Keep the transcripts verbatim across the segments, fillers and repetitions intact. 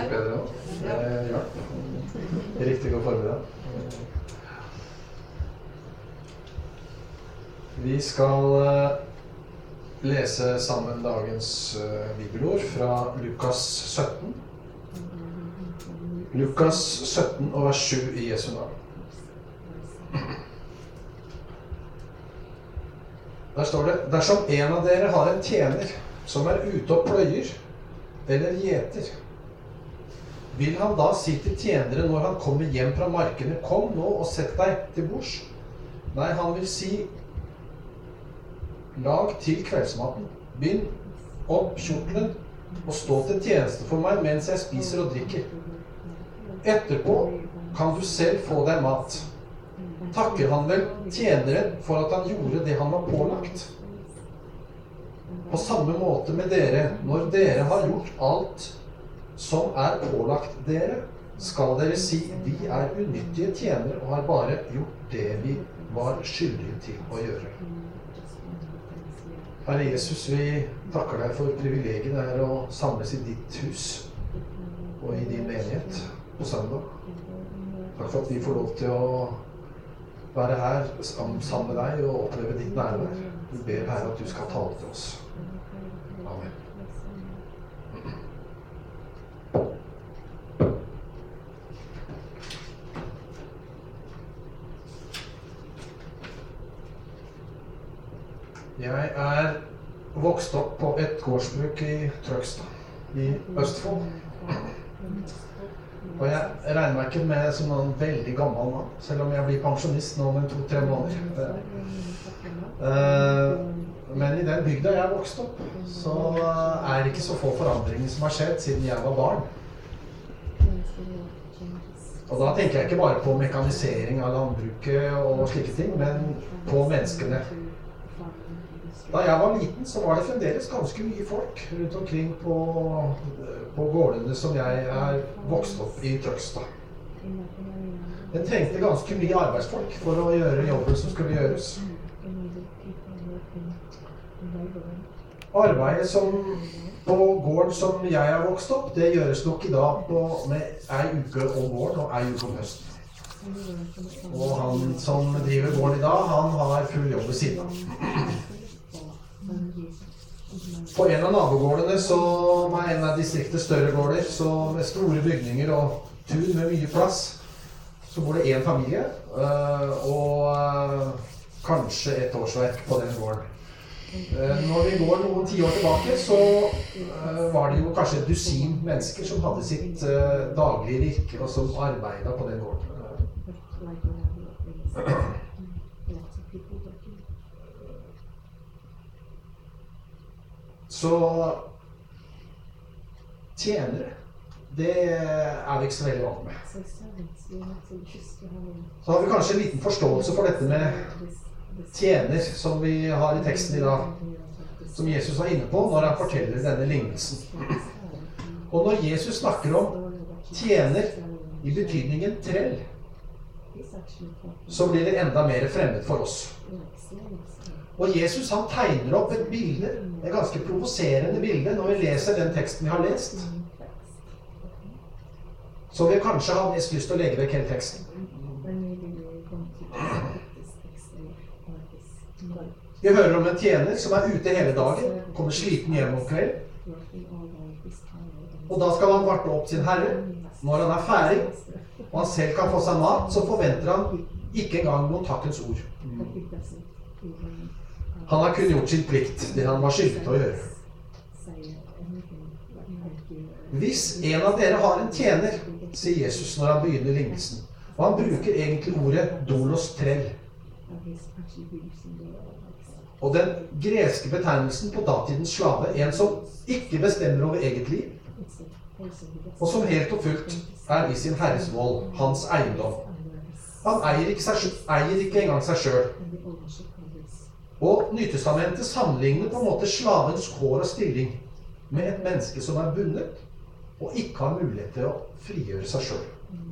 litt bedre nå. Eh, ja. Riktig god formiddag. Vi skal eh, lese sammen dagens eh, bibelord fra Lukas sytten. Lukas sytten og vers sju i Jesu navn. Der står det: dersom en av dere har en tjener som er ute og pløyer eller gjeter, vil han da si til tjenere når han kommer hjem fra markene: kom nå og sett deg til bords? Nei, han vil si: lag til kveldsmaten, bind opp kjortelen og stå til tjeneste for meg mens jeg spiser og drikker. Etterpå kan du selv få deg mat. Takker han vel tjeneren for at han gjorde det han var pålagt? På samme måte med dere, når dere har gjort alt som er pålagt dere, skal dere si: vi er unyttige tjenere og har bare gjort det vi var skyldige til å gjøre. Herre Jesus, vi takker deg for privilegiet det er å samles i ditt hus og i din menighet på søndag. Takk for at vi får lov til å være her sammen med deg og oppleve ditt nærvær. Vi ber Herre at du skal tale til oss. Amen. Jeg er vokst opp på et gårdsbruk i Trøgstad i Østfold. Og jeg regner meg ikke med som noen veldig gammel mann, selv om jeg blir pensjonist nå om en to-tre måneder. Men i den bygda jeg vokste opp, så er det ikke så få forandringer som har skjedd siden jeg var barn. Og da tenker jeg ikke bare på mekanisering av landbruket og slike ting, men på menneskene. Da jeg var liten, så var det fremdeles ganske mye folk rundt omkring på, på gårdene som jeg er vokst opp i Trøgstad. Den trengte ganske mye arbeidsfolk for å gjøre jobben som skulle gjøres. Arbeidet som på gården som jeg har vokst opp, det gjøres nok i dag på, med ei uke om våren og ei uke om høsten. Og han som driver gården i dag, han har full jobb ved siden av. På en av nabogårdene, som er en av distriktets større gårder, så med store bygninger og tun med mye plass, så bor det en familie, og kanskje et årsverk på den gården. Når vi går noen ti år tilbake, så var det jo kanskje et dusin mennesker som hadde sitt daglige virke, og som arbeidet på den gården. Så tjenere, det er vi ikke så veldig vant med. Så har vi kanskje en liten forståelse for dette med tjener, som vi har i teksten i dag, som Jesus var inne på når han forteller denne lignelsen. Og når Jesus snakker om tjener i betydningen trell, så blir det enda mer fremmed for oss. Og Jesus han tegner opp et bilde, et ganske provoserende bilde, når vi leser den teksten vi har lest. Så vi kanskje har mest lyst til å legge vekk hele teksten. Vi hører om en tjener som er ute hele dagen, kommer sliten hjem om kveld. Og da skal han varte opp sin herre. Når han er ferdig, og han selv kan få seg mat, så forventer han ikke engang noen takkens ord. Han har kun gjort sin plikt, det han var skyldig til å gjøre. Hvis en av dere har en tjener, sier Jesus når han begynner lignelsen, og han bruker egentlig ordet dolos trell. Og den greske betegnelsen på datidens slave, en som ikke bestemmer over eget liv, og som helt og fullt er i sin herres vold, hans eiendom. Han eier ikke, seg, eier ikke engang seg selv. Og Nytestamentet sammenligner på en måte slavens kår og stilling med et menneske som er bundet og ikke har mulighet til å frigjøre seg selv.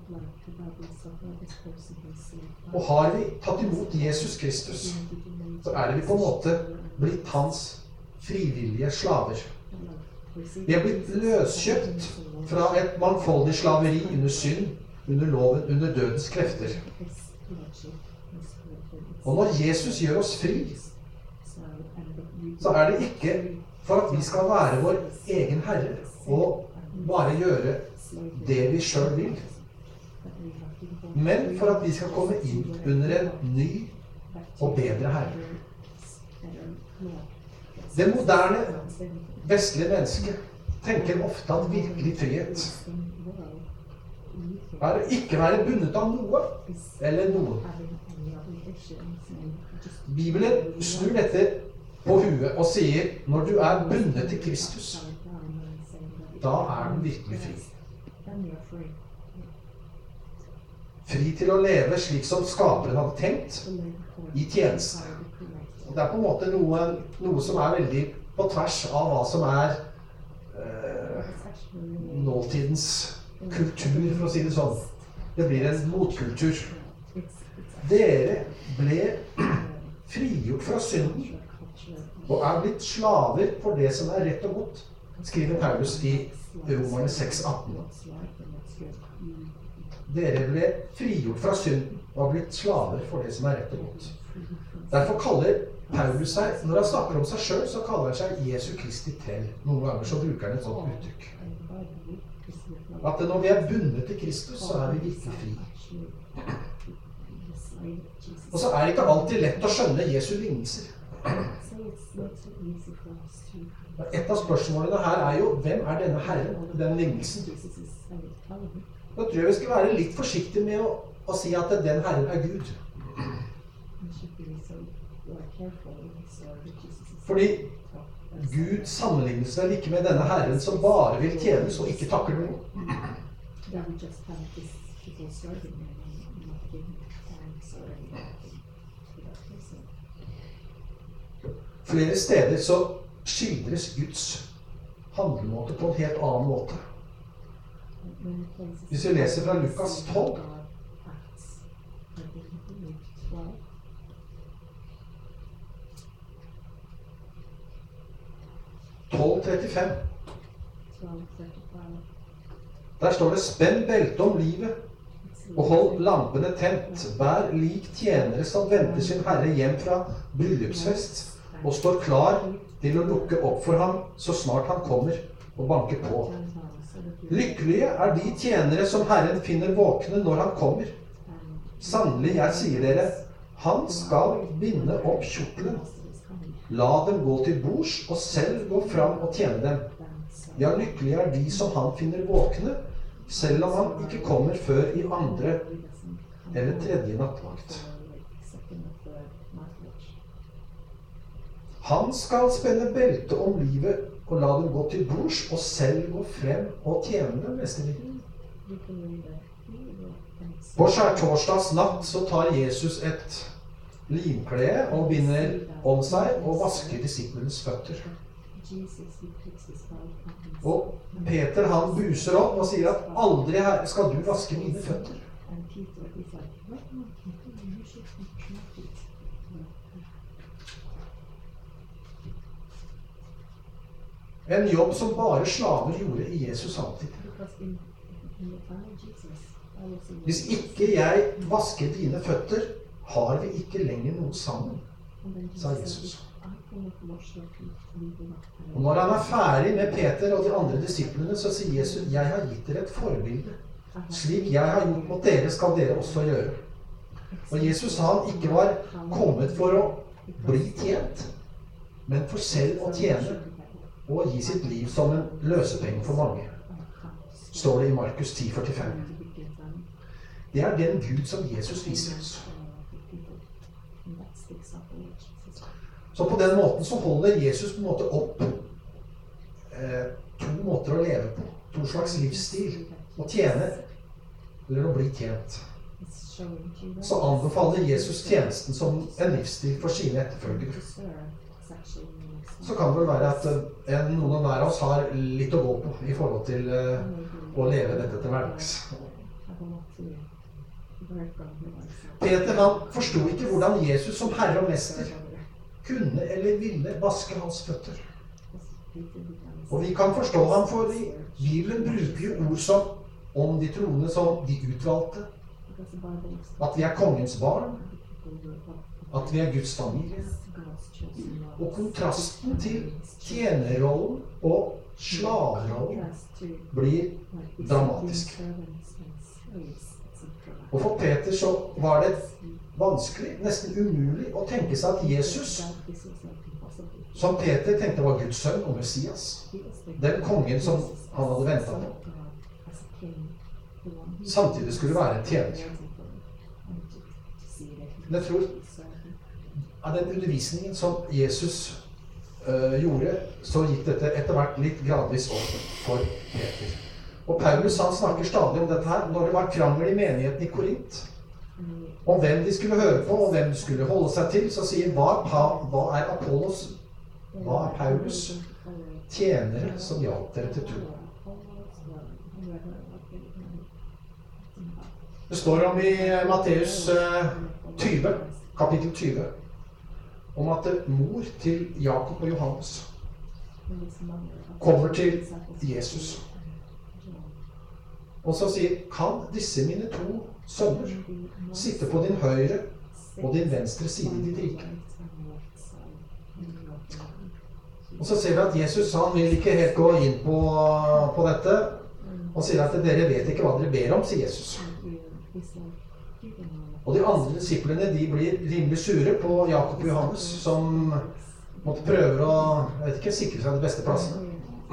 Og har vi tatt imot Jesus Kristus, så er det vi på en måte blitt hans frivillige slaver. Vi er blitt løskjøpt fra et mangfoldig slaveri under synd, under loven, under dødens krefter. Og når Jesus gjør oss fri, så er det ikke for at vi skal være vår egen herre og bare gjøre det vi selv vil, men for at vi skal komme inn under en ny og bedre herre. Det moderne vestlige mennesket tenker ofte at virkelig frihet er å ikke være bundet av noe eller noen. Bibelen snur dette på huet og sier, når du er bundet til Kristus, da er den virkelig fri. Fri til å leve slik som skaperen hadde tenkt, i tjeneste. Og det er på en måte noe, noe som er veldig på tvers av hva som er eh, nåtidens kultur, for å si det sånn. Det blir en motkultur. Dere ble frigjort fra synden og er blitt slaver for det som er rett og godt, skriver Paulus i Romerne seks atten. Dere ble frigjort fra synden og har blitt slaver for det som er rett og godt. Derfor kaller Paulus seg, når han snakker om seg selv, så kaller han seg Jesu Kristi trell. Noen ganger så bruker han et sånt uttrykk. At når vi er bundet til Kristus, så er vi virkelig fri. Og så er det ikke alltid lett å skjønne Jesu lignelser. Et av spørsmålene her er jo, hvem er denne Herren, den lignelsen? Da tror jeg vi skal være litt forsiktige med å, å si at den Herren er Gud. Fordi Gud sammenlignes vel ikke med denne Herren som bare vil tjenes og ikke takker noe. Flere steder så skildres Guds handlemåte på en helt annen måte. Hvis vi leser fra Lukas tolv, tolv trettifem. Der står det, spenn belte om livet, og hold lampene tent. Vær lik tjenere som venter sin herre hjem fra bryllupsfest, og står klar til å lukke opp for ham så snart han kommer og banker på. Lykkelige er de tjenere som Herren finner våkne når han kommer. Sannelig, jeg sier dere, han skal binde opp kjortelen. La dem gå til bords og selv gå fram og tjene dem. Ja, lykkelige er de som han finner våkne, selv om han ikke kommer før i andre eller tredje nattvakt. Han skal spenne belte om livet og la dem gå til bords og selv gå frem og tjene dem, neste liv. På skjærtorsdags natt så tar Jesus et limklede og binder om seg og vasker disiplenes føtter. Og Peter han buser opp og sier at aldri her skal du vaske mine føtter. En jobb som bare slaver gjorde i Jesus samtid. Hvis ikke jeg vasker dine føtter, har vi ikke lenger noe sammen, sa Jesus. Og når han er ferdig med Peter og de andre disiplene, så sier Jesus, jeg har gitt dere et forbilde. Slik jeg har gjort mot dere, skal dere også gjøre. Og Jesus sa han ikke var kommet for å bli tjent, men for selv å tjene og gi sitt liv som en løsepenge for mange. Står det i Markus ti førtifem. Det er den Gud som Jesus viser oss. Så på den måten så holder Jesus på en måte opp eh, to måter å leve på. To slags livsstil. Å tjene eller å bli tjent. Så anbefaler Jesus tjenesten som en livsstil for sine etterfølgere. Så kan det vel være at en, noen av nær oss har litt å gå på i forhold til uh, å leve dette til hverdags. Peter han forstod ikke hvordan Jesus som herre og mester kunne eller ville vaske hans føtter. Og vi kan forstå ham, for Bibelen bruker jo ord som om de troende som de utvalgte. At vi er kongens barn. At vi er Guds familie. Og kontrasten til tjenerrollen og slaverollen blir dramatisk. Og for Peter så var det vanskelig, nesten umulig, å tenke seg at Jesus, som Peter tenkte var Guds sønn og Messias, den kongen som han hadde ventet på, samtidig skulle være en tjener. Men jeg tror av den undervisningen som Jesus uh, gjorde, så gikk dette etter hvert litt gradvis opp for Peter. Og Paulus han snakker stadig om dette her. Når det var krangel i menigheten i Korint, om hvem de skulle høre på, og hvem de skulle holde seg til, så sier hva, hva er Apollos, hva er Paulus? Tjenere som hjalp dere til tro. Det står om i Matteus tyve, kapittel tyve, om at mor til Jakob og Johannes kommer til Jesus. Og så sier, kan disse mine to sønner sitte på din høyre og din venstre side i ditt rike? Og så ser vi at Jesus, han vil ikke helt gå inn på, på dette, og sier at dere vet ikke hva dere ber om, sier Jesus. Og de andre disiplene, de blir rimelig sure på Jakob og Johannes, som måtte prøve å, jeg vet ikke, sikre seg de beste plassene.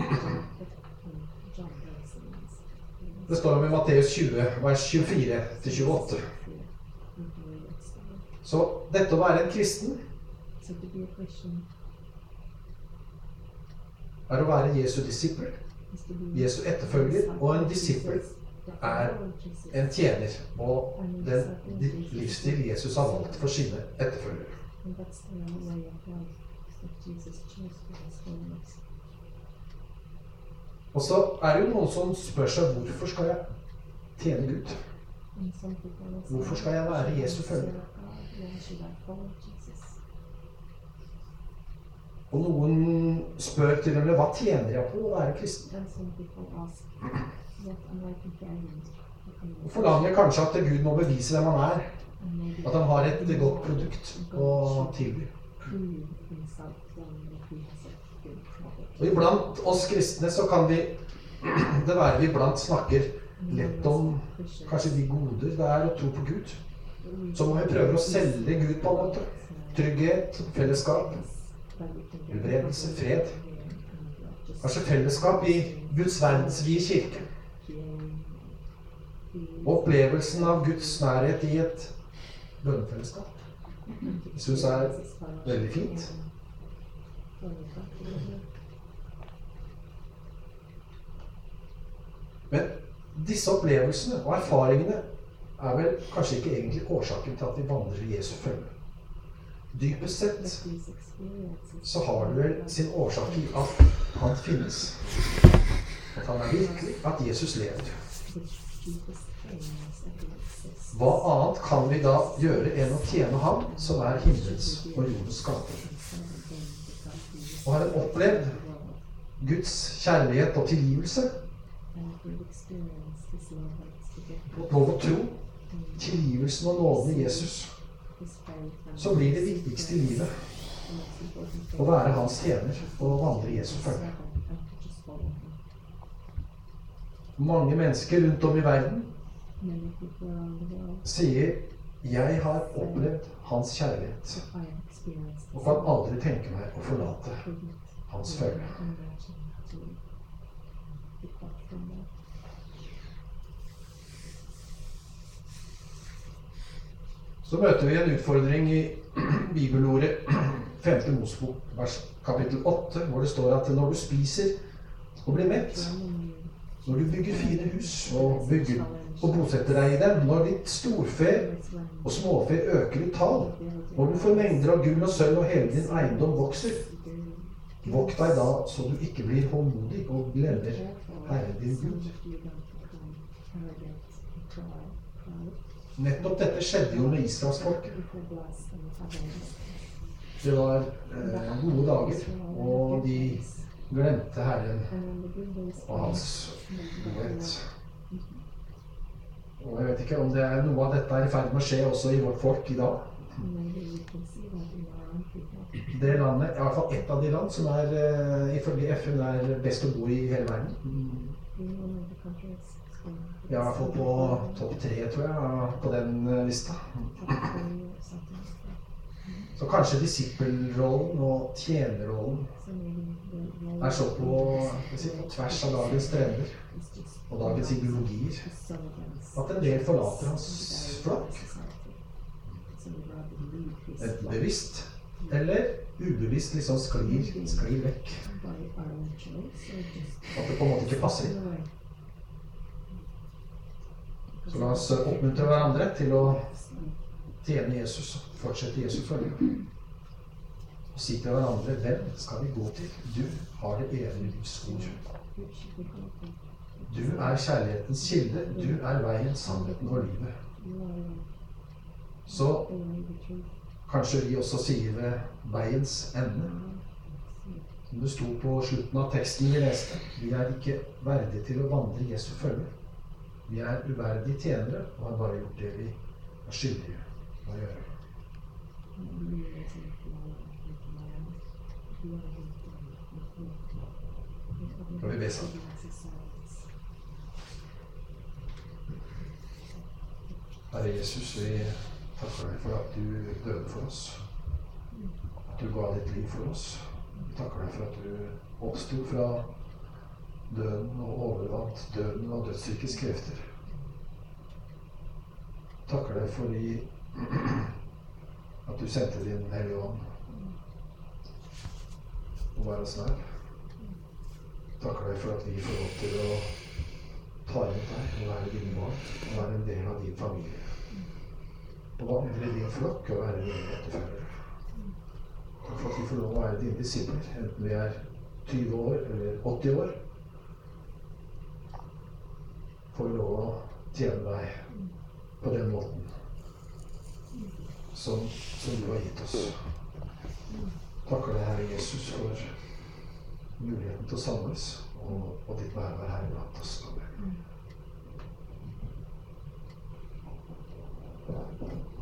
Det står om i Matteus tjue, vers tjuefire til tjueåtte. Så dette å være en kristen er å være Jesu disippel, Jesu etterfølger, og en disippel er en tjener, og den livsstil Jesus har valgt for sine etterfølgere. Og så er det jo noen som spør seg, hvorfor skal jeg tjene Gud? Hvorfor skal jeg være Jesu følger? Og noen spør til og med, hva tjener jeg på å være kristen? Og forlanger kanskje at Gud må bevise hvem han er, at han har et godt produkt å tilby. Og iblant oss kristne så kan vi, det være vi iblant snakker lett om kanskje de goder det er å tro på Gud. Så må vi prøve å selge Gud på en måte. Trygghet, fellesskap, helbredelse, fred. Kanskje fellesskap i Guds verdensvide kirke. Opplevelsen av Guds nærhet i et bønnefellesskap. Jeg synes det er veldig fint. Men disse opplevelsene og erfaringene er vel kanskje ikke egentlig årsaken til at vi vandrer i Jesu følge. Dypest sett så har det vel sin årsak i at han finnes. At han er virkelig, at Jesus lever. Hva annet kan vi da gjøre enn å tjene ham, som er himmels og jordens skaper? Og har han opplevd Guds kjærlighet og tilgivelse, fått lov å tro tilgivelsen og nåden i Jesus, så blir det viktigste i livet å være hans tjener og vandre i Jesu følge. Mange mennesker rundt om i verden sier, jeg har opplevd hans kjærlighet og kan aldri tenke meg å forlate hans følge. Så møter vi en utfordring i bibelordet femte Mosebok, vers kapittel åtte, hvor det står at når du spiser og blir mett, når du bygger fine hus og bygger og bosetter deg i dem, når ditt storfe og småfe øker i tall, når du får mengder av gull og sølv og hele din eiendom vokser, vokt deg da så du ikke blir håndmodig og glemmer Herren din Gud. Nettopp dette skjedde jo med Israels folket. Det var eh, gode dager, og de glemte Herren og hans godhet. Og jeg vet ikke om det er noe av dette er i ferd med å skje også i vårt folk i dag. Det landet, i hvert fall ett av de land som er uh, ifølge F N er best å bo i hele verden. Vi er i hvert fall på topp tre, tror jeg, på den lista. Så kanskje disippelrollen og tjenerrollen er så på, si, på tvers av dagens trender og dagens ideologier at en del forlater hans flokk. Enten bevisst eller ubevisst liksom sklir, sklir vekk. At det på en måte ikke passer inn. Så la oss oppmuntre hverandre til å tjene Jesus og fortsette Jesu følge. Og si til hverandre, hvem skal vi gå til? Du har det evige livs ord. Du er kjærlighetens kilde. Du er veien, sannheten og livet. Så kanskje vi også sier ved veiens ende. Som det sto på slutten av teksten vi leste. Vi er ikke verdige til å vandre Jesu følge. Vi er uverdige tjenere og har bare gjort det vi er skyldige å gjøre. Skal vi be sammen? Herre Jesus, vi takker deg for at du døde for oss. At du ga ditt liv for oss. Vi takker deg for at du oppstod fra døden og overvant døden og dødsrikets krefter. Takker deg fordi at du sendte din hellige ånd og var oss nær. Takker deg for at vi får lov til å ta imot deg og være dine barn og være en del av din familie. Og vandre i din flokk og være dine etterfølgere. Takk for at vi får lov å være dine disipler, enten vi er tyve år eller åtti år. Får vi lov å tjene deg på den måten som, som du har gitt oss. Takker deg, Herre Jesus, for muligheten til å samles og, og ditt nærvær her iblant oss. Amen.